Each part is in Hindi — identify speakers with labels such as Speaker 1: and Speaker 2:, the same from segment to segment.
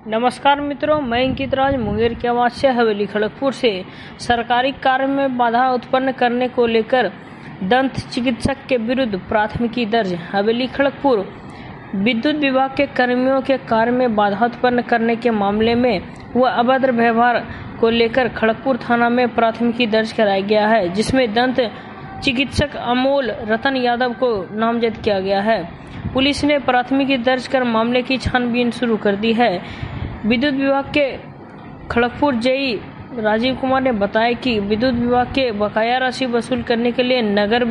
Speaker 1: नमस्कार मित्रों, मैं अंकित राज मुंगेर की आवाज से हवेली खड़गपुर से। सरकारी कार्य में बाधा उत्पन्न करने को लेकर दंत चिकित्सक के विरुद्ध प्राथमिकी दर्ज। हवेली खड़गपुर विद्युत विभाग के कर्मियों के कार्य में बाधा उत्पन्न करने के मामले में व अभद्र व्यवहार को लेकर खड़गपुर थाना में प्राथमिकी दर्ज कराया गया है, जिसमें दंत चिकित्सक अमोल रतन यादव को नामजद किया गया है। पुलिस ने प्राथमिकी दर्ज कर मामले की छानबीन शुरू कर दी है। विद्युत विभाग के खड़गपुर जेई राजीव कुमार ने बताया कि विद्युत विभाग के बकाया राशि वसूल करने के लिए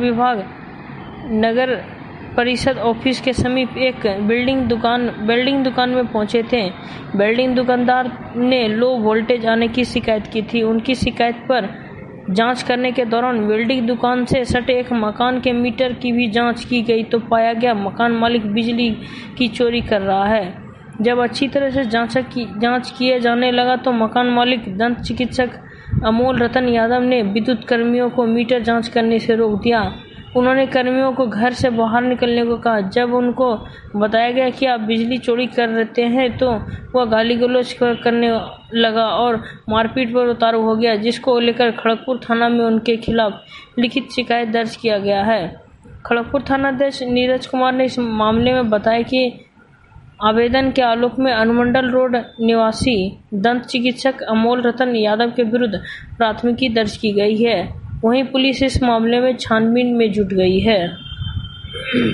Speaker 1: नगर परिषद ऑफिस के समीप एक वेल्डिंग दुकान में पहुंचे थे। वेल्डिंग दुकानदार ने लो वोल्टेज आने की शिकायत की थी। उनकी शिकायत पर जांच करने के दौरान वेल्डिंग दुकान से सटे एक मकान के मीटर की भी जांच की गई तो पाया गया मकान मालिक बिजली की चोरी कर रहा है। जब अच्छी तरह से जांच किए जाने लगा तो मकान मालिक दंत चिकित्सक अमोल रतन यादव ने विद्युत कर्मियों को मीटर जांच करने से रोक दिया। उन्होंने कर्मियों को घर से बाहर निकलने को कहा। जब उनको बताया गया कि आप बिजली चोरी कर रहे हैं तो वह गाली गलौज करने लगा और मारपीट पर उतारू हो गया, जिसको लेकर खड़गपुर थाना में उनके खिलाफ लिखित शिकायत दर्ज किया गया है। खड़गपुर थानाध्यक्ष नीरज कुमार ने इस मामले में बताया कि आवेदन के आलोक में अनुमंडल रोड निवासी दंत चिकित्सक अमोल रतन यादव के विरुद्ध प्राथमिकी दर्ज की गई है। वहीं पुलिस इस मामले में छानबीन में जुट गई है।